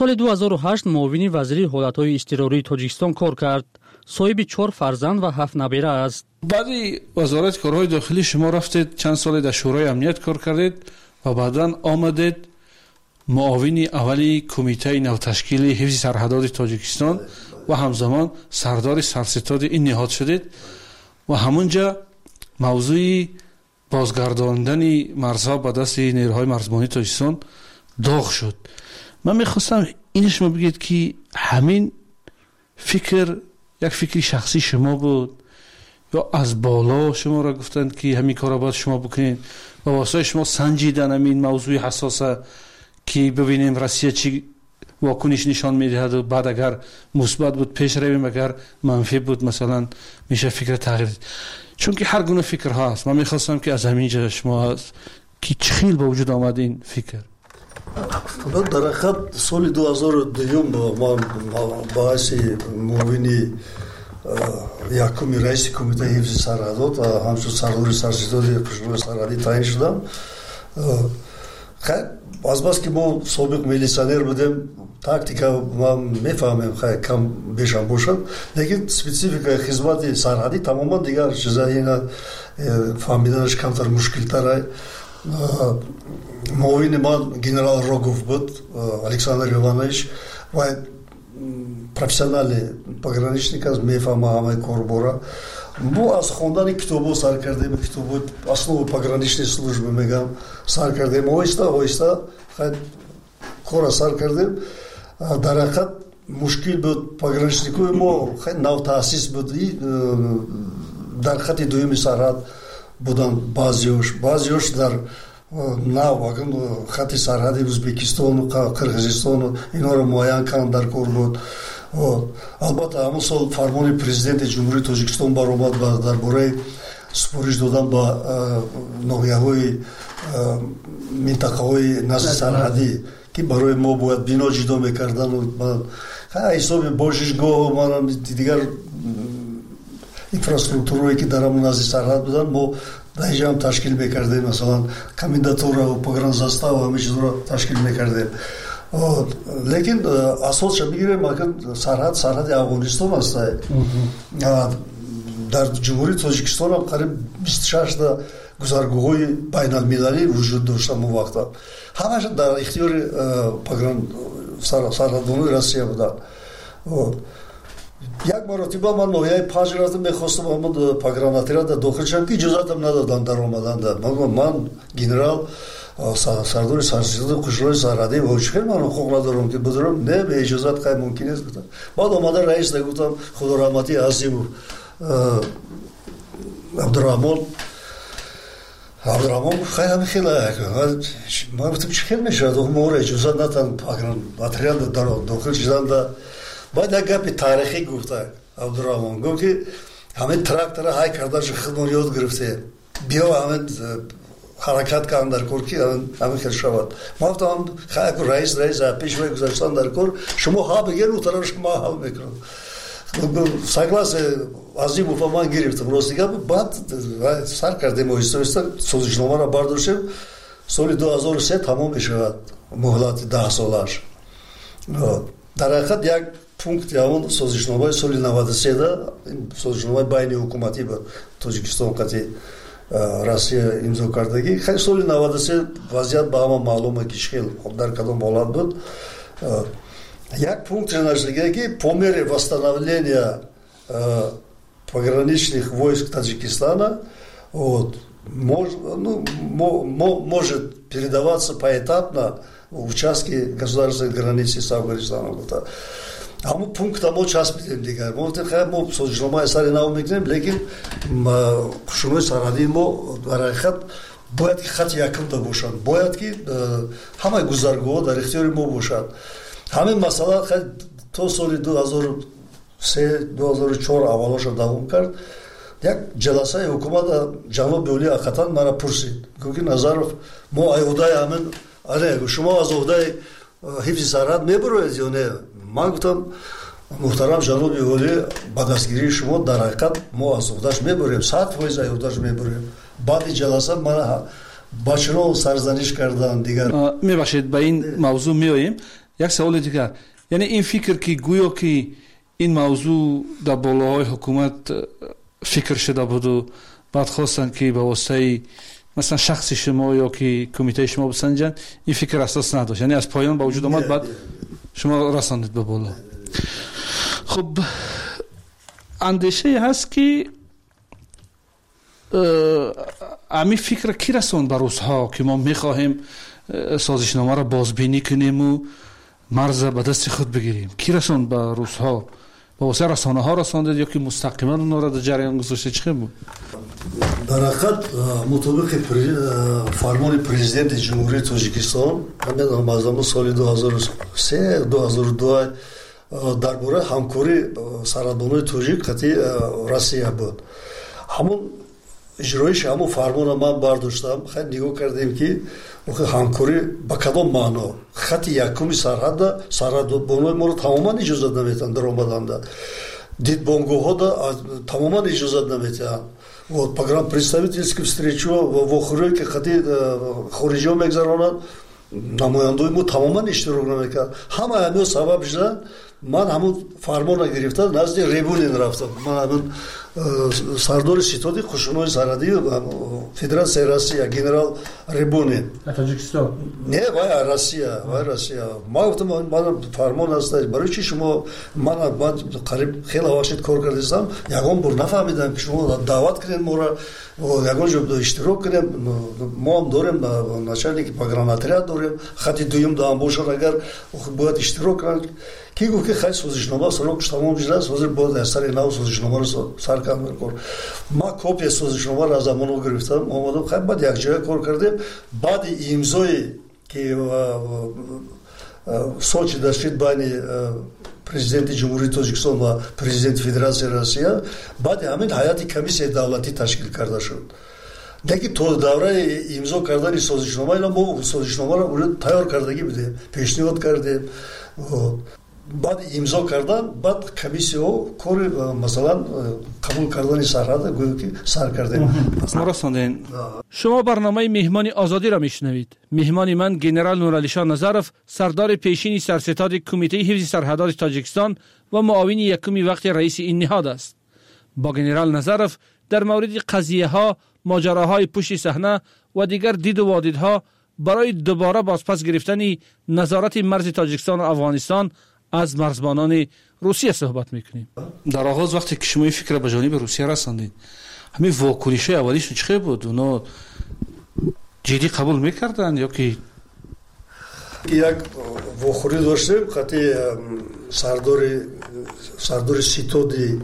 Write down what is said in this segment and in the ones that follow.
соли 2008 муовини вазири ҳолатҳои изтирории Тоҷикистон кор кард. соҳиби 4 фарзанд ва 7 набира аст. баъди вазорати корҳои дохилӣ шумо рафтед чанд соле дар шӯрои амният кор кардед ва баъдан омадед муовини аввали кумитаи навташкили ҳифзи сарҳадоди Тоҷикистон ва ҳамзамон сардори сарситоди ин ниҳод шудед ва ҳамунҷа мавзӯи бозгардондани марзҳо ба дасти нерӯҳои марзбонии Тоҷикистон доғ шуд. ман мехостам ин шумо бигӯед ки ҳамин фикр як фикри шахси шумо буд ё аз боло шуморо гуфтанд ки ҳамин корро бояд шумо бикунед ва воситаи шумо санҷидан ҳамин мавзӯи ҳасоса ки бибинем Россия чӣ вокуниш нишон медиҳад ва баъд агар мусбат буд пеш равем, агар манфӣ буд масалан меша фикр тағйир дид. чунки ҳар гуна фикрҳо ҳаст. ман мехостам ки аз ҳамин ҷо шумо ки чӣ хел ба вуҷуд омад ин фикр? дар ҳақиқат соли 2002 ман ба ҳайси муовини якуми раиси кумитаи ҳифзи сарҳадот ва ҳамчун сардори сарситоди қушрои сарҳадӣ таъин шудам. азбаски мо собиқ милитсионер будем, тактика ман мефаҳмем кам бешам бошад, лекин спецификаи хизмати сарҳадӣ тамоман дигар чиза, ина фаҳмиданаш камтар мушкилтара. муовини ман генерал Рогов буд, Александр Иванович, ва профессионални пограничник аст, мефаҳма ҳамаи корбора. мо аз хондани китобҳо сар кардем, китобҳои основи пограничной службы мегам сар кардем, оҳиста оҳиста кора сар кардем. дар ҳақиқат мушкил буд, пограничникои мо хеле навтаъсис буд, дар хати дуюми сарҳад буданд баъзеош дар нав хати сарҳади Ӯзбекистону Қирғизистону инҳоро муайян карданд дар кор буд. албатта ҳамон сол фармони президенти ҷумҳурии Тоҷикистон баромад дар бораи супориш додан ба ноҳияҳои минтақаҳои назди сарҳадӣ ки барои мо бояд бино ҷидо мекардану ҳисоби бошишгоҳу дигар инфраструктурае ки дар ҳамон назди сарҳад буданд мо даҳиҷа ҳам ташкил мекардем, масалан комендатура ва погранзастав ҳамин чизро ташкил мекардем. лекин асосша бигирем, сарҳади Афғонистон аст. дар ҷумҳурии Тоҷикистон ҳам қариб 26 та гузаргоҳҳои байналмилалӣ вуҷуд дошта мо вақта. ҳамаша дар ихтиёри сарҳадбонони Россия буданд. як маротиба ман ноҳияи панҷ рафтам, мехостам ҳамон погранотряда дохил шудам ки иҷозатам надоданд дар омаданда. ман генерал сардори сарситоди қушрои сарҳадӣ ҳоҷихел ман хуқ надорам ки будорам, не бе иҷозат қай мумкин нест гуфтам. баъд омада раис гуфтам худораҳмати Азимов Абдураҳмон хеле хеле ман гуфтам чӣ хел мешавад моро иҷозат натан погранотряда дохил шуданда. баъд як гапи таърихӣ гуфта Абдураҳмон, гуфт ки ҳамин трактора ҳай кардашу худмон ёд гирифте, биё ҳамин ҳаракат кардам дар кор ки ҳамин хел шавад. ман гуфтам хаяку раис пешвай гузаштан дар кор, шумо ҳа бигер утарафш ман ҳал мекунам. согласие Азимов ман гирифтам, рости гап. баъд сар кардем оҳиста созишномаро бардоштем. соли 2003 тамом мешавад муҳлати 10 солаш. дар ҳақиқат як пункти ҳамон созишномаи соли 93 созишномаи байни ҳукуматӣ ба Тоҷикистон қати Россия имзо кардагӣ. хеле соли 93 вазъият ба ҳама маълума ки хел дар кадом ҳолат буд. як пункт нашлига ки по мере восстановления пограничных войск Таджикистана может передаваться поэтапно участки государственной границы с Афганистаном. ҳамон пункта мо часп бидем дигар. мо созишномаи сари нав мекунем, лекин қушрои сарҳадии мо дар ҳақиқат бояд ки хати якум да бошад, бояд ки ҳамаи гузаргоҳҳо дар ихтиёри мо бошад. ҳамин масъала то соли 2003-2004 аввалоша давом кард. як ҷаласаи ҳукумата ҷаноби оли ақатан мара пурсид, гуфт Назаров, мо айҳудаи ҳамин шумо аз оҳдаи ҳифзи сарҳад мебароед ё не? ман гуфтам муҳтарам ҷаноби оли, ба дастгирии шумо дар ҳақиқат мо аз оҳдаш мебарем, 100% аз оҳдаш мебарем. баъди ҷаласа мана ба чунон сарзаниш кардан дигар. мебахшед ба ин мавзӯъ меоем. як саволи дигар, яъне ин фикр ки гӯё ки ин мавзӯъ дар болоҳои ҳукумат фикр шуда буду баъд хостанд ки ба воситаи مثلا شخص شما یا که کمیته شما بسنجن، این فکر اساس نداشت، یعنی از پایان با وجود آمد بعد شما رساندید به بالا. خب اندیشه هست که امی فکر کی رساند به روزها که ما میخواهیم سازشنامه را بازبینی کنیم و مرز به دست خود بگیریم؟ کی رساند به روزها؟ با واسه رسانه ها رساندید یا که مستقیما اونا را در جریان گذاشته؟ چه بود؟ در حقیقت مطابق فرمان پرزیدنت جمهوری تاجیکستان همین از سال 2003 2002 درباره همکاری سرحدبان‌های تاجیک خطی روسیه بود. همون اجرایش همون فرمان من برداشتم، خیلی نگاه کردیم که همکاری با کدام معنا خط یکمی سرحدبان‌های ما رو تماما اجازه نمیدن در آمدن، دیدبانگاه‌ها تماما اجازه نمیدن. Вот программа представительских встреч в охороне, когда хориджо мегзаронад, намояндои мо тамоман иштирок намекард. Ҳама ҳамин сабаб шуда ман ҳамун фармона гирифта назди Ребунин рафтам. Ман ҳамин сардори ситоди қушунои сарҳадии Федератсияи Россия генерал Ребунин. Таҷикистон. Не, вай Россия. Ман гуфтам ман фармон аст, барои чи шумо ман қариб хеле вақт кор кардам, ягон бор нафаҳмидам ки шумо даъват кунед моро ягон ҷо иштирок кунем. мо ҳам дорем начальники погранотряд дорем, хати дуюм даам бошад, агар бояд иштирок кунад. Ки гуфт ки хай созишнома срокш тамом шудааст, ҳозир бояд аз сари нав созишномаро саркам мекунем. Ман копия созишномаро аз амоно гирифтам, омадам хай баъд якҷоя кор кардем. баъди имзои ки Сочи дашид байни президенти ҷумҳурии Тоҷикистон ва президенти Федератсияи Россия, баъди ҳамин ҳайати комиссияи давлатӣ ташкил карда шуд. Деки то давраи имзо кардани созишнома ила мо созишномаро тайёр кардагӣ будем, пешниҳод кардем. баъди имзо кардан баъд комиссияҳо кори масалан қабул кардани сарҳада гӯё ки сар кардем. شما برنامه مهمان آزادی را میشنوید. مهمان من گنرال نورعلی‌شاه نظرов، سردار پیشین سرستاد کمیته حفظ سرحدات تاجیکستان و معاون یکم وقت رئیس این نهاد است. با گنرال نظرов در مورد قضیه ها، ماجراهای پشت صحنه و دیگر دید و وادیدها برای دوباره بازپس گرفتن نظارت مرز تاجیکستان و افغانستان از مرزبانان روسیه صحبت میکنیم. در آغاز وقتی که شما این فکر به جانب روسیه رساندید، همین واکنش‌های اولیشون چه بود؟ اونا جدی قبول میکردن یا که یک واخوری داشتیم؟ خاطی سردار سیتودی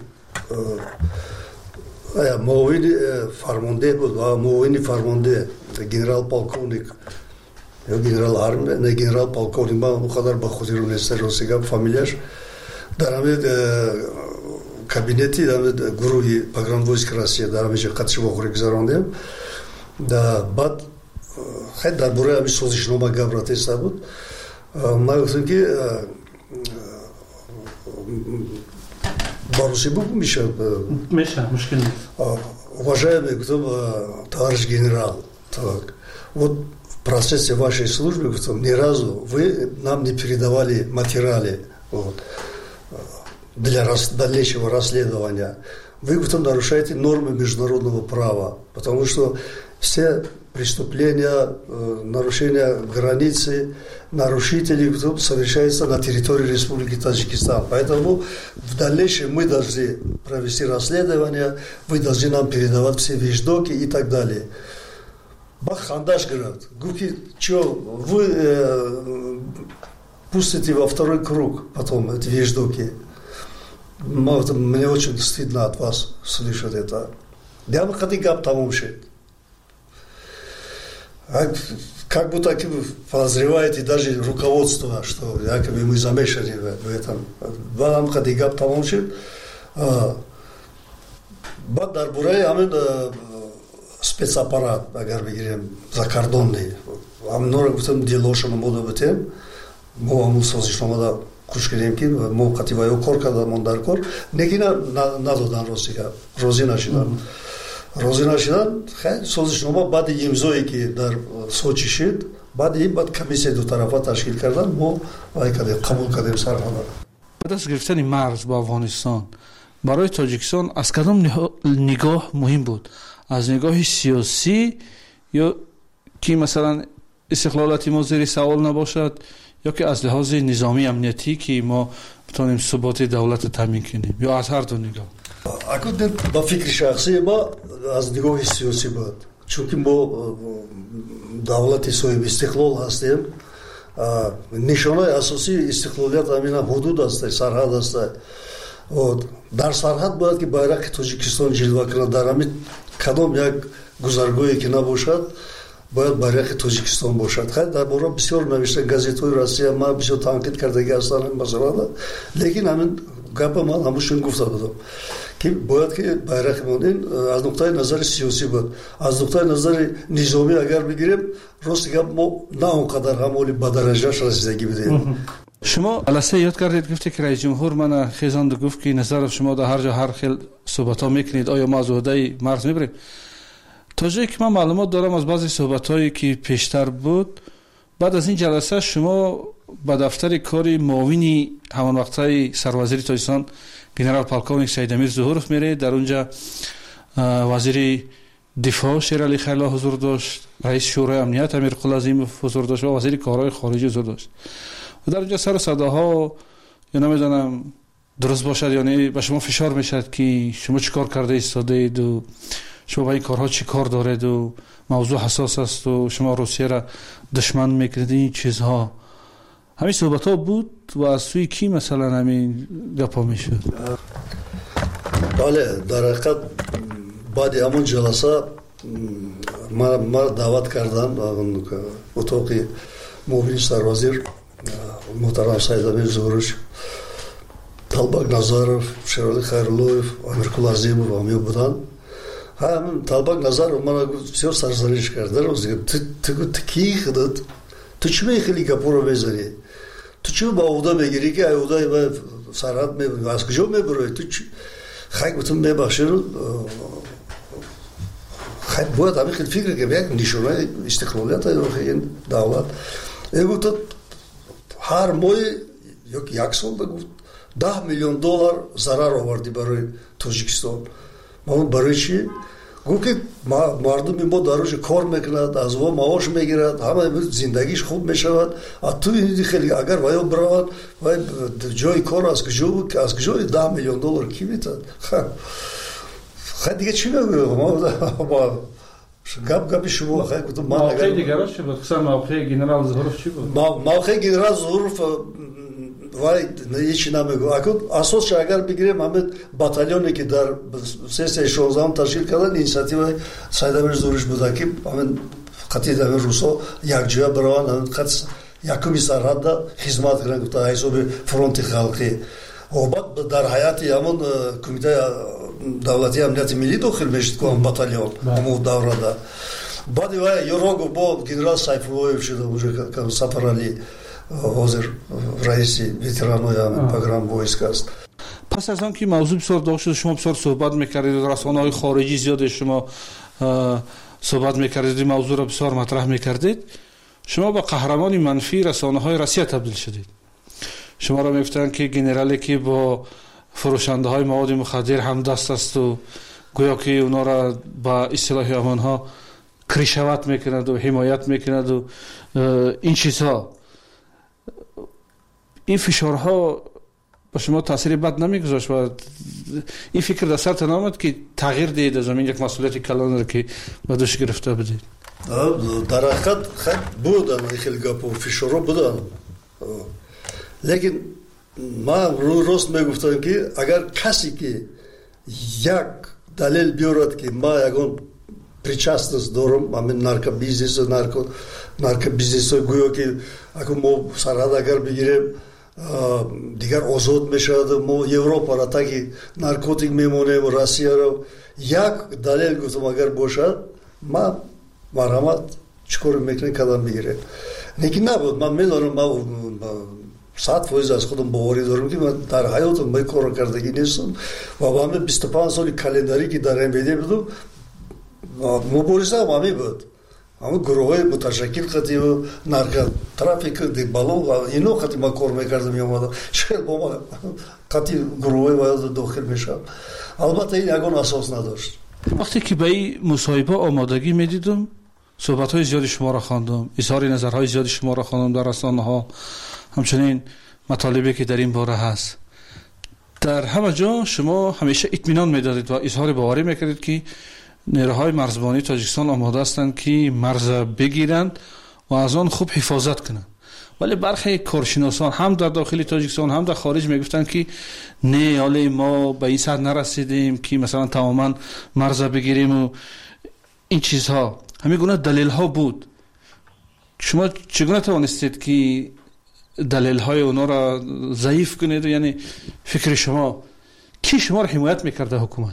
معاون فرمانده بود و معاون فرمانده گنرال پالکونیک یا گنرال آرمی، نه گنرال پالکونیک، من اون قدر با خودی رو نیست روسیگم فامیلیش در همین کابینتی در گروهی پاگرانوویسک روسیه در همینجا قطعی واخوری گذراندیم. بعد خیلی درباره همین سازشنامه گفت بود. من گفتم که по-русски букву Миша? Миша, мушкил нет. Уважаемый товарищ генерал, так, вот в процессе вашей службы ни разу вы нам не передавали материалы для дальнейшего расследования. Вы нарушаете нормы международного права, потому что все преступления, нарушения границы, нарушители совершаются на территории Республики Таджикистан. Поэтому в дальнейшем мы должны провести расследование, вы должны нам передавать все вещдоки и так далее. Бахандаш говорит, Гуки, что вы пустите во второй круг потом эти вещдоки. Мне очень стыдно от вас слышать это. Я бы хотел там как будто подозреваете даже руководство, что якобы мы замешаны в этом. Вам хотел там бад дарбурай амин спецаппарат, агар бигирем закордонный. Амнора гуфтам делошама мода бутем. Мо амун созишномада куш кардем ки мо қативаё кор кардамон дар кор. Неки надодан розига. Розӣ нашидан. Хай созишнома баъди имзое ки дар Сочи шуд, بعد این بعد کمیسیه دو طرفه تشکیل کردن ما وای کردیم قبول کردیم سرحدات. بعد از گرفتن مرز با افغانستان برای تاجیکستان از کدام نگاه مهم بود؟ از نگاه سیاسی یا که مثلا استقلالات ما زیر سوال نباشد یا که از لحاظ نظامی امنیتی که ما بتونیم ثبات دولت تامین کنیم یا از هر دو نگاه؟ با فکر شخصی ما از نگاه سیاسی بود چون که ما دولت صاحب استقلال هستیم. نشانه اساسی استقلالیت همین حدود است، سرحد است. در سرحد باید که bayrak تاجیکستان جلوه کنه. در همین کدام یک گذرگاهی که نباشد باید bayrak تاجیکستان باشد. خیلی در باره بسیار نوشته گازیت‌های روسیه ما بسیار تنقید کردگی هستند این مسئله، لیکن همین گپ من همشون گفته بودم که باید که bayrak مونین از نقطه نظر سیاسی بود. از نقطه نظر نظامی اگر بگیریم راست گپ ما نه اونقدر همولی به درجهش رسیدگی بدیم. شما جلسه یاد کردید گفته که رئیس جمهور من خیزاند گفت که نظر شما در هر جا هر خیل صحبت ها میکنید، آیا ما از عهده مرز میبریم؟ تا جایی که من معلومات دارم از بعضی صحبت هایی که پیشتر بود، بعد از این جلسه شما به دفتر کاری معاونی همان وقتای سروزیر تاجیکستان گنرال پالکونیک سید امیر ظهورف میره. در اونجا وزیر دفاع شیرعلی خیلا حضور داشت، رئیس شورای امنیت امیر قل عظیمov حضور داشت و وزیر کارهای خارجی حضور داشت. و در اونجا سر صداها یا نمیدونم درست باشد یعنی به شما فشار میشد که شما چی کار کرده ایستاده اید و شما با این کارها چی کار دارید و موضوع حساس است و شما روسیه را دشمن میکنید. این چیزها همین صحبت ها بود و از سوی کی مثلا همین گپا میشد؟ بله در حقیقت بعد همون جلسه ما دعوت کردن اتاق معاون سروزیر محترم سید امیر ظهورف، طلبک نظرов، شیرعلی خیراللویف، امیر قل عظیمov همه بودن. هم طلبک نظرов من بسیار سرزنش کرد. تو کی خودت تو چی خیلی گپا رو میزنی؟ تو چی با عهده میگیری که عهده به سرحد میبری؟ از کجا میبری؟ تو چی خیلی گفتم میبخشید خیلی باید همین خیلی فکر که یک نشانه استقلالیت این دولت گفت هر ماه یک سال گفت $10 میلیون ضرر آوردی برای تاجیکستان. ما برای چی؟ گفت که مردم ما در روز کار میکند، از او معاش میگیرد، همه زندگیش خوب میشود. تو این خیلی اگر وای برود وای جای کار از کجا بود که از کجا $10 میلیون کی میتاد؟ خیلی دیگه چی میگم ما گپ شما خیلی گفتم من موقع دیگرش چی بود؟ قسم موقع گنرال ظهورف چی بود؟ موقع گنرال ظهورف وای هیچ نمیگو. اساسش اگر بگیریم همه باتالیونی که در 316 تشکیل کردن اینیشیاتیو سید امیر ظهورف بود که همین قطعی در روسا یک جا بران یکمی سرحد خدمت کردن تا حساب فرونت خلقی و بعد در حیات همون کمیته دولتی امنیت ملی داخل میشد که باتالیون همون دوره بعد وای یوروگو با گنرال سایفولویف شده بود سفرعلی حاضر رئیس ویترانوی پروگرام وایسک است. پس از آن که موضوع بسیار داغ شد شما بسیار صحبت میکردید و رسانه‌های خارجی زیاد شما صحبت میکردید، موضوع را بسیار مطرح میکردید، شما با قهرمان منفی رسانه‌های روسیه تبدیل شدید. شما را میگفتند که گنرالی که با فروشنده های مواد مخدر هم دست است و گویا که اونا را با اصطلاح آنها کریشوات میکند و حمایت میکند و این چیزها. این فشارها با شما تاثیر بد نمیگذاشت و این فکر در سرتان آمد که تغییر دهید از همین یک مسئولیت کلان را که به دوش گرفته بدید؟ در حقیقت خیلی بودن خیلی گپ و فشارها بودن، لیکن من راست میگفتم که اگر کسی که یک دلیل بیارد که ما یگان причастность دارم همین نارکو بیزنس گویا که اگر ما سرحد اگر بگیریم دیگر آزاد میشود، ما اروپا را تاکی نارکوتیک میمونیم و روسیه را یک دلیل گفتم اگر باشد ما مرحمت چیکار میکنیم قدم بگیریم. لیکن نبود. من میدانم ما 100% از خودم باوری دارم که من در حیاتم به کار کردگی نیستم و با همه 25 سال کلندری که در این بیده بودم مبارزه هم همی بود. اما گروه متشکل قطعی و نارکوترافیک دی بالون اینو قطعی ما کار میکردم میامدم شاید با ما قطعی گروه باید داخل میشم. البته این یگان اساس نداشت. وقتی که به این مصاحبه آمادگی میدیدم صحبت‌های زیادی شما را خواندم، اظهار نظرهای زیادی شما را خواندم در رسانه‌ها، همچنین مطالبی که در این باره هست. در همه جا شما همیشه اطمینان میدادید و اظهار باوری میکردید که نیروهای مرزبانی تاجیکستان آماده هستند که مرز بگیرند و از آن خوب حفاظت کنند. ولی برخی کارشناسان هم در داخل تاجیکستان هم در خارج میگفتند که نه، حالا ما به این سطح نرسیدیم که مثلا تماما مرز بگیریم و این چیزها، همین گونه دلیل ها بود. شما چگونه توانستید که دلیل های اونا را ضعیف کنید؟ یعنی فکر شما کی شما را حمایت میکرده؟ حکومت؟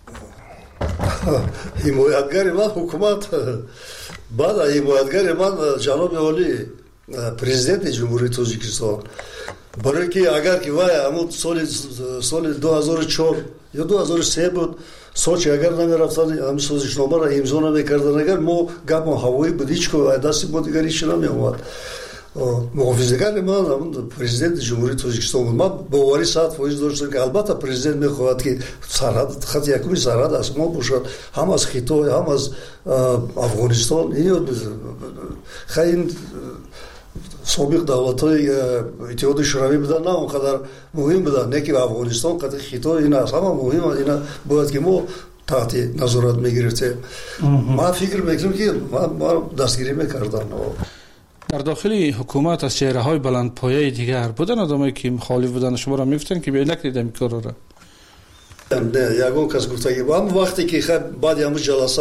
حمایتگر من حکومت، بعد حمایتگر من جناب عالی президент جمهوری تاجیکستان. برای که اگر که وای همون سال 2004 یا 2003 بود سوچ اگر نمیرفتن هم سازشنامه را امضا نمیکردن، اگر ما گپ هوایی بود هیچ کو دستی ما دیگه هیچ نمیومد. محافظه‌گر من همون президент جمهوری تاجیکستان بود. من باوری 100% داشتم که البته президент میخواهد که سرحد خط یکمی سرحد از ما باشد، هم از خطای هم از افغانستان. این خیلی سابق دولت‌های اتحاد شوروی بودن، نه اونقدر مهم بودن، نه که افغانستان قطع خطای این اصلا مهم، اینا باید که ما تحت نظارت میگرفتیم. من فکر میکنم که ما دستگیری میکردن. در داخل حکومت از چهره‌های بلندپایه دیگر بودن آدمایی که مخالف بودن، شما را میگفتن که بیا نکنید این کارا را؟ نه، یگان کس گفته که وقتی که خب بعد همون جلسه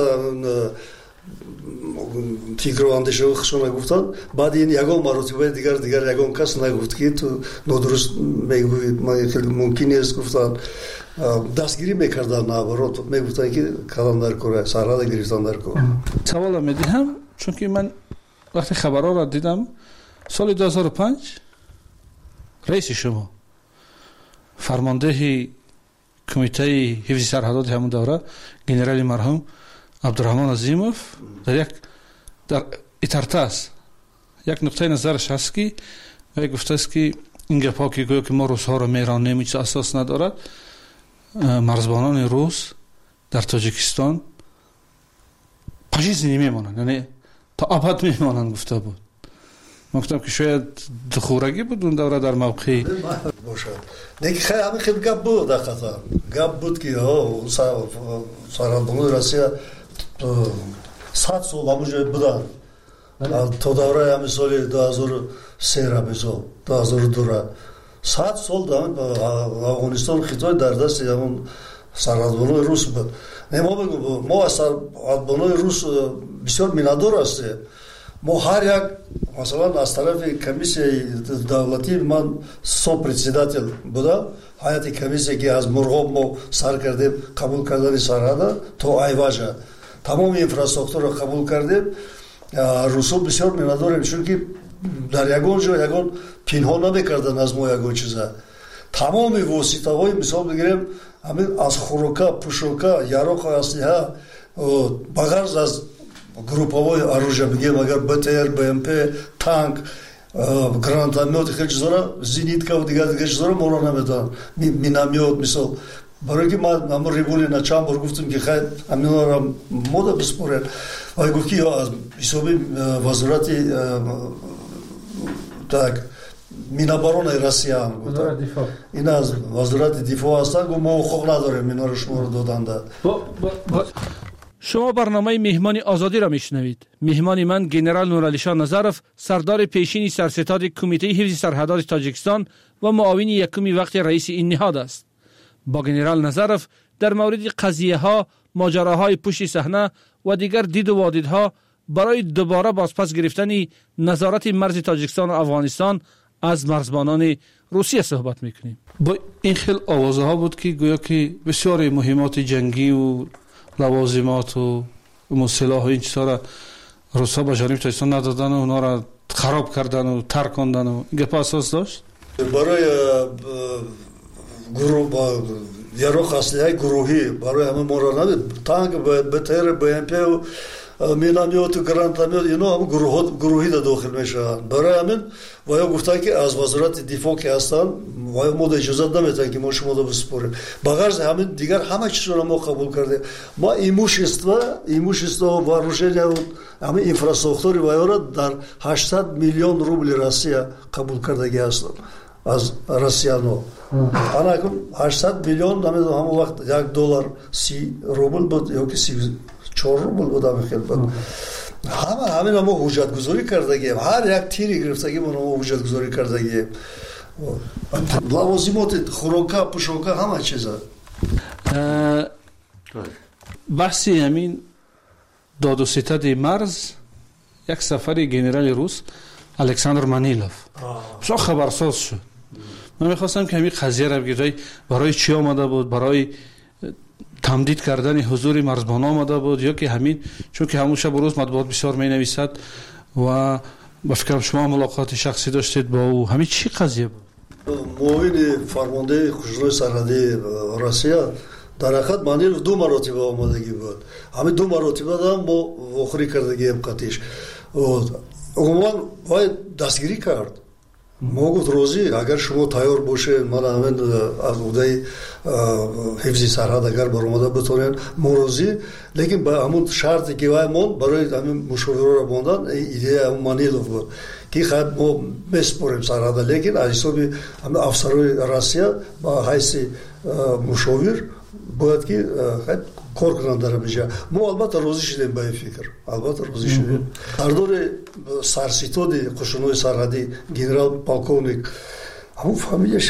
فکر و اندیشه خودشون گفتن، بعد این یگان مراتبه دیگر یگان کس نگفت که تو نادرست میگویی، ما خیلی ممکن است گفتن دستگیری میکردن، نبرات میگفتن که کلان در کره سرحد گرفتن در کره. سوال میدیم چون که من وقتی خبرها را دیدم سال 2005 رئیس شما فرمانده کمیته حفظ سرحدات همون دوره گنرال مرحوم عبدالرحمن عظیموف در ایترتاس یک نقطه نظرش هست که گفته است که این گپا که گویا که ما روس‌ها را میرانیم هیچ اساس ندارد. مرزبانان روس در تاجیکستان پاشیز نمیمانند، یعنی تا ابد میمانند گفته بود. من گفتم که شاید دخورگی بود اون دوره در موقعی باشد. نه که همین خیلی گپ بود، در قطر گپ بود که سرحدبانان روسیه 100 سال همونجا بودن تا دوره همین سال 2003 را مثال 2002 را 100 سال در افغانستان خطای در دست همون سرحدبانان روس بود. ما از سرحدبانان روس بسیار منادار هستیم. ما هر یک مثلا از طرف کمیسیه دولتی من سوپرزیدنت بودم، هیئت کمیسیه که از مرغاب ما سر کردیم قبول کردن سرحد تا ایواژه تمام اینفراستراکچور را قبول کردیم. روسا بسیار مناداریم چون که در یگان جا یگان پنهان نمیکردن از ما یگان چیزا. تمام واسطه های مثال بگیریم همین از خوراکا، پوشاکا، یاراق اسلحه بغرض از گروپ‌های оружия بگیم اگر БТР، БМП، танк, гранатомет خیلی چیزا زینیتکا و دیگر چیزا ما را نمیدن، مینامет مثال. برای که ما ریبولی на چند بار گفتیم که خیلی همینا را مودا بسپرن و گفت که از حسابی وزارت так مینابارون روسیه این از وزارت دفاع هستن و ما حقوق نداریم اینا رو شما رو دادند. شما برنامه مهمان آزادی را میشنوید. مهمان من گنرال نورعلی شاه نظرف، سردار پیشین سرستاد کمیته حفظ سرحدات تاجیکستان و معاون یکم وقت رئیس این نهاد است. با گنرال نظرف در مورد قضیه ها، ماجراهای پشت صحنه و دیگر دید و وادیدها برای دوباره بازپس گرفتن نظارت مرز تاجیکستان و افغانستان از مرزبانان روسیه صحبت میکنیم. با این خیلی آوازه ها بود که گویا که بسیار مهمات جنگی و لوازمات و سلاح و این چیزا را روسا به جانب تاجیکستان ندادن و اونا را خراب کردن و ترک کردن و این گپ اساس داشت. برای گروه یاراق اسلحه گروهی برای همه ما را نداد. تانک، БТР، БМП و минамиёту грантамиёт ино ҳам гурӯҳӣ да дохил мешаванд. Барои ҳамин ваё гуфтанд ки аз вазорати дифоъ ки ҳастанд ваё мода иҷозат наметиҳанд ки мо шуморо бисупорем. Ба ғарзи ҳамин дигар ҳама чизро мо қабул кардем. Мо имущество вооружения ҳамин инфраструктури ваёро дар 800 миллион рубли Россия қабул кардаги ҳастам аз россиянҳо. Анакун 800 миллион намедонам ҳамон вақт $1 30 рубл буд ёки 34 рубл буд ҳамин буд. ҳамина мо ҳуҷҷатгузорӣ кардагием. ҳар як тири гирифтагимо мо ҳуҷҷатгузорӣ кардагием. лавозимоти хӯрока, пӯшока ҳама чиза. баҳси ҳамин доду ситади марз як сафари генерали рус Александр Манилов бисёр хабарсоз шуд. ман мехостам ки ҳамин қазияро бигирай барои чӣ омада буд, барои тамдид кардани ҳузури марзбона омада буд ё ки ҳамин чунки ҳамун шабу рӯз матбуот бисёр менависад ва ба фикрам шумо мулоқоти шахсӣ доштед бо ӯ. ҳамин чӣ қазия буд? муовини фармондаи хушрӯи сарҳадии Россия дар ҳақиқат Манилов 2 маротиба омадагӣ буд. ҳамин 2 маротиба ҳам мо вохӯрӣ кардагием қатиш. умуман бояд дастгирӣ кард. мо гуфт розӣ, агар шумо тайёр бошед, ман ҳамин аз уҳдаи ҳифзи сарҳад агар баромада битонем, мо розӣ, лекин ба ҳамун шарте ки вай монд барои ҳамин мушовирро мондан идея ҳамун Манилов буд ки хай мо месупорем сарҳада, лекин аз ҳисоби ҳамин афсарои Россия ба ҳайси мушовир бояд ки кор кунанд дар ҳаминҷа. мо албатта розӣ шудем ба ин фикр, албатта розӣ шудем. сардори сарситоди қушунои сарҳадӣ генерал полковник ҳамун фамилияш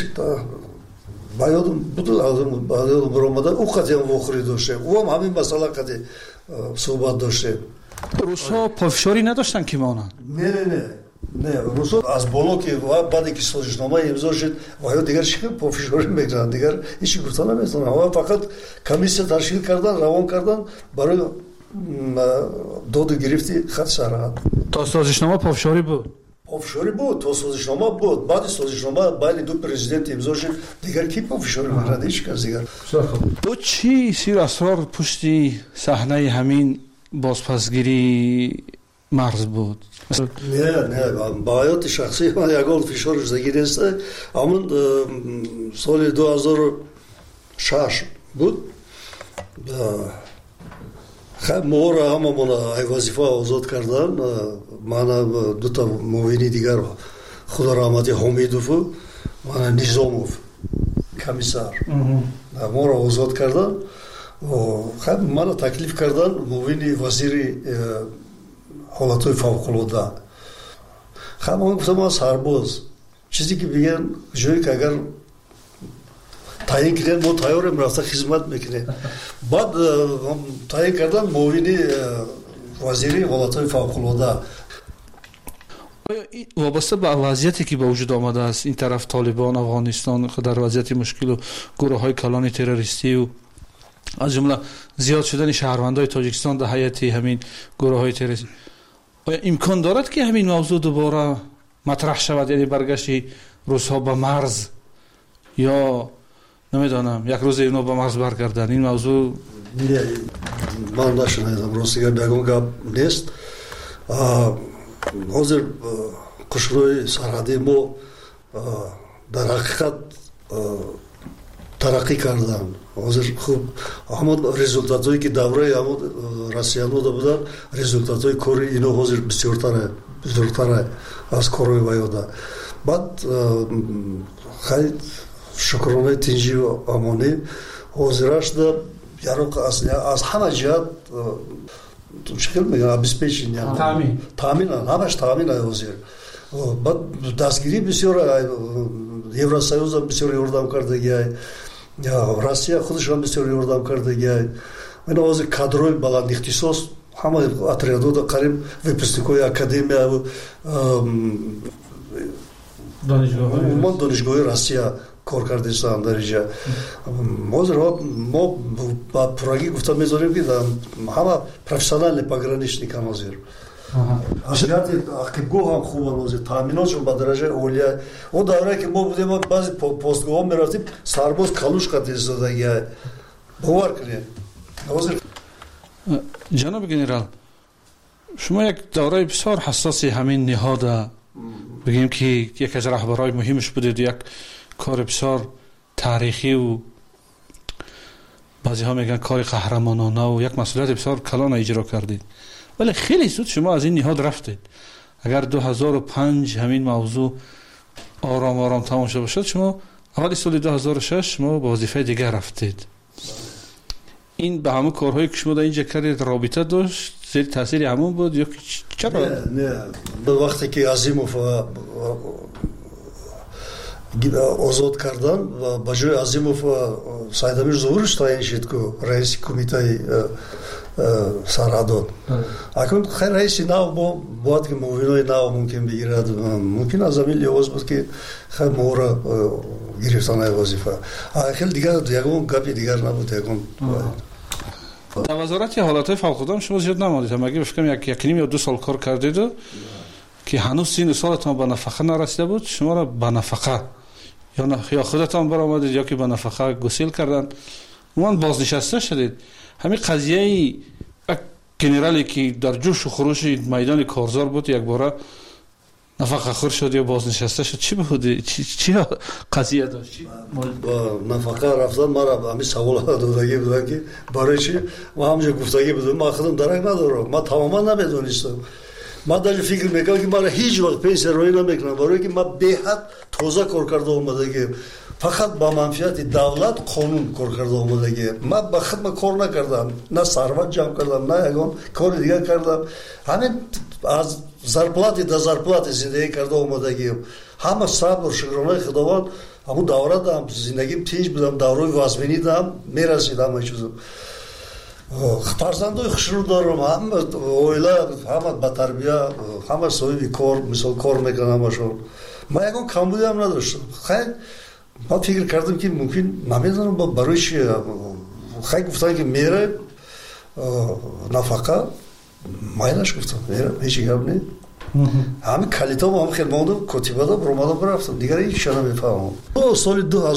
ба ёдам баромада, ӯ қатъиан вохӯрӣ доштем, ӯ ҳам ҳамин масъала қатъи суҳбат доштем. русҳо пофишорӣ надоштанд ки монанд? не русҳо аз боло ки баъде ки созишнома имзо шуд ва дигар чӣ пофишорӣ мекунанд, дигар ҳеҷ гуфта наметавонанд. ва фақат комиссия ташкил кардан, равон кардан барои доду гирифти хати сарҳад. то созишнома пофишорӣ буд? пофишорӣ буд, то созишнома буд. баъди созишнома байни ду президент имзо шуд, дигар ки пофишорӣ мекунад? ҳеҷ кас дигар. то чӣ сиру асрор пушти саҳнаи ҳамин бозпасгирии марз буд? не ба ҳаёти шахсии ман ягон фишор рӯздагӣ нест. ҳамун соли 2006 буд. моро ҳамамона вазифа озод кардан. мана дута муовини дигар худораҳмати Ҳомидову, мана Низомов комиссар моро озод кардан. мана таклиф кардан муовини вазири ҳолатҳои фавқулода. ман гуфтам аз сарбоз чизе ки бигӯян ҷое ки агар таъин кунем мо тайёрем рафта хизмат мекунем. баъд таъин кардан муовини вазири ҳолатҳои фавқулода. вобаста ба вазъияте ки ба вуҷуд омадааст ин тараф Толибон, Афғонистон дар вазъияти мушкилу гурӯҳҳои калони террористию аз ҷумла зиёд шудани шаҳрвандои Тоҷикистон дар ҳайати ҳамин гурӯҳҳои террористӣ, оя имкон дорад ки ҳамин мавзӯъ дубора матраҳ шавад, яъне баргашти русҳо ба марз ё намедонам як рӯзе ино ба марз баргарданд? ин мавзӯъ ман нашунидам, ростига ягон гап нест. ҳозир қушунои сарҳадии мо дар ҳақиқат тараққӣ кардан. ҳозир хуб ҳамон результатҳое ки давраи ҳамон россиянҳода буданд, результатҳои кори ино ҳозир бисёртара аз корҳои ваёда. баъд хай шукронаи тинҷиву амонӣ ҳозира шуда аз ҳама ҷиҳат чикел мегӯям обеспечение таъминан, ҳамаш таъмина ҳозир. баъд дастгирӣ бисёр Евросоюзам бисёр ёрдам кардагиай, Россия худашам бисёр ёрдам кардагиай. ин ҳозир кадрои баландихтисос ҳама отрядода қариб выпускникои академия донишгоҳи Россия кор кардестанд дар инҷа. ҳозир мо ба пуррагӣ гуфта мезорем ки ҳама профессионални пограничникам ҳозир. ҳақиқати ақибгоҳ ҳам хубан ҳозир, таъминотшон ба дараҷаи олия. он даврае ки мо будем баъзи постгоҳҳо мерафтим, сарбоз калушка тестодагиай. бовар кунед ҳозир. ҷаноби генерал, شما یک دوره بسیار حساسی همین نهاد بگیم که یک از رهبرهای مهمش بودید، یک کار بسیار تاریخی و بعضی ها میگن کار قهرمانانه و یک مسئولیت بسیار کلان اجرا کردید، ولی خیلی زود شما از این نهاد رفتید. اگر 2005 همین موضوع آرام آرام تمام شده باشد، شما اولی سال 2006 شما به وظیفه دیگر رفتید. این به همه کارهایی که شما در اینجا کردید رابطه داشت؟ زیر تاثیر همون بود یا چرا؟ نه به وقتی که عظیموف آزاد کردن و به جای عظیموف سایدامیر ظهورش تعیین شد که رئیس کمیته سرحدات. اکنون خیر رئیس نو باید که معاونای نو ممکن بگیرد، ممکن از همین لحاظ بود که خیر مورا گرفتن وظیفه. خیلی دیگر یکم گپی دیگر نبود. یکم در وزارت حالات فوق‌العاده شما زیاد نماندید، مگه فکر کنم یک نیم یا 2 سال کار کردید که هنوز 30 سالتان به نفقه نرسیده بود، شما را به نفقه یا خودتان برآمدید یا که به نفقه گسیل کردن اون بازنشسته شدید. همین قضیه گنرالی که در جوش و خروش میدان کارزار بود یک باره نفقه خور شد یا بازنشسته شد، چی بود؟ چی قضیه داشت؟ با نفقه رفتن مرا همین سوال دادگی بودن که برای چی؟ ما همونجا گفتگی بودم، ما خودم درک ندارم، ما تماما نمیدونستم. ما در فکر میکنم که مرا هیچ وقت پنسیون روی نمیکنم، برای که ما به حد تازه کار کرده اومدگی، فقط با منفعت دولت قانون کار کرده اومدگی. ما به خود کار نکردم، نه ثروت جمع کردم، نه یگان کار دیگر کردم. همین از зарплаты до зарплаты زندگی کرده اومدگی. همه صبر و شکرانه خداوند همون دوره دارم، زندگیم تیج بودم، دوره وزمینی دارم، میرسیدم همه چیزم. فرزندای خوشرو دارم، همه اویله، همه با تربیه، همه صاحب کار، مثال کار میکنم همشون. ما یکم کمبودی هم نداشتم. خیلی من فکر کردم که ممکن نمیدونم برای چی، خیلی گفتن که میره نفقه، مایلش گفتم میرم، هیچ گپ نه. همین کلیتام هم خیلی ماندم، کتیبه دارم، رومادم برفتم، دیگر هیچ نمیفهمم. سال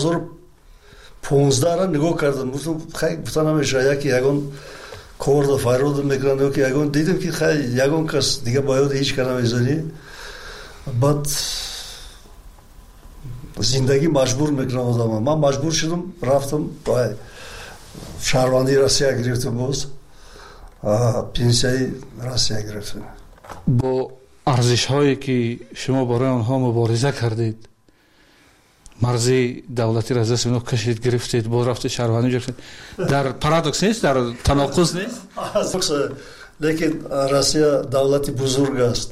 2015 را نگاه کردم، گفتم خیلی گفتن همیشه یکان کار فایرود میکنن که یکان دیدم که خیلی یکان کس دیگه باید هیچ کار نمیزنی. بعد زندگی مجبور میکنم آدم. من مجبور شدم رفتم با شهروندی روسیه گرفتم، باز پنسیای روسیه گرفتم. با ارزش هایی که شما برای آنها مبارزه کردید، مرزی دولتی را از دست اونها کشید گرفتید، باز رفتید شهروندی گرفتید، در پارادوکس نیست؟ در تناقض نیست؟ لیکن روسیه دولتی بزرگ است،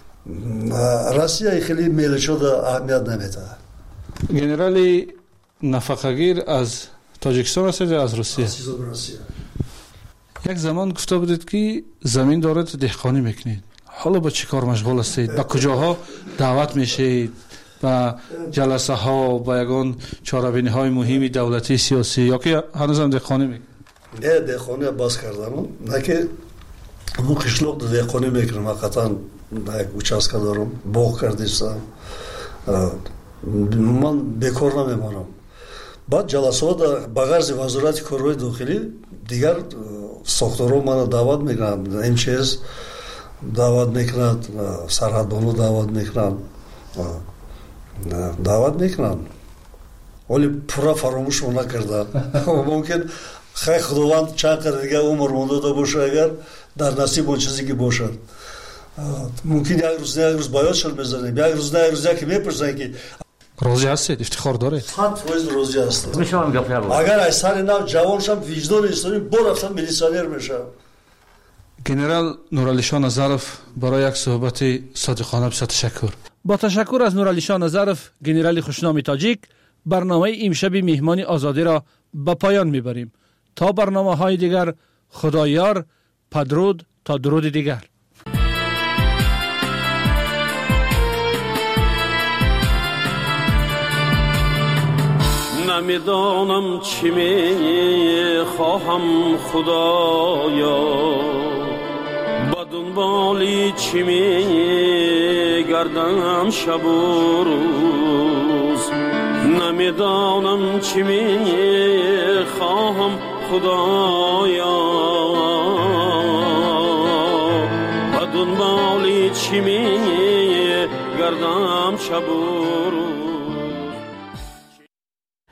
روسیه خیلی میل شده اهمیت نمیده. گنرالی نفقه‌گیر از تاجیکستان هستید یا از روسیه؟ یک زمان گفته بودید که زمین دارید دهقانی میکنید، حالا با چی کار مشغول هستید؟ با کجاها دعوت میشید؟ با جلسه ها، با یگان چاره‌بینی های مهمی دولتی سیاسی، یا که هنوز هم دهقانی میکنید؟ نه دهقانی باز کردم، نه که اون قشلاق دهقانی میکنم، حقیقتا یک участка دارم، باغ کردیستم، من بیکار نمیمانم. بعد جلسات با غرض وزارت کارهای داخلی دیگر ساختارها منو دعوت میکنند، این چیز دعوت میکنند، سرحدبانو دعوت میکنند، ولی پورا فراموش نکردن. ممکن خیلی خداوند چند قدر دیگه عمر مونده باشه، اگر در نصیب اون چیزی که باشد، ممکن یک روز بایدشان بزنیم، یک روز که میپرسن که راضی هستید؟ افتخار دارید؟ 100% راضی هستم. اگر از سر نو جوان شم، وجدان اسلامی برفتم میلیسیونر میشم. گنرال نورعلی شاه نظرف برای یک صحبت صادقانه بسیار تشکر. با تشکر از نورعلی شاه نظرف، گنرال خوشنام تاجیک، برنامه امشب مهمان آزادی را به پایان میبریم. تا برنامه های دیگر، خدایار، پدرود تا درود دیگر. نمیدانم چی می خواهم خدایا، با دنبالی چی می گردم شب و روز. نمیدانم چی می خواهم خدایا، با دنبالی چی می گردم شب و روز.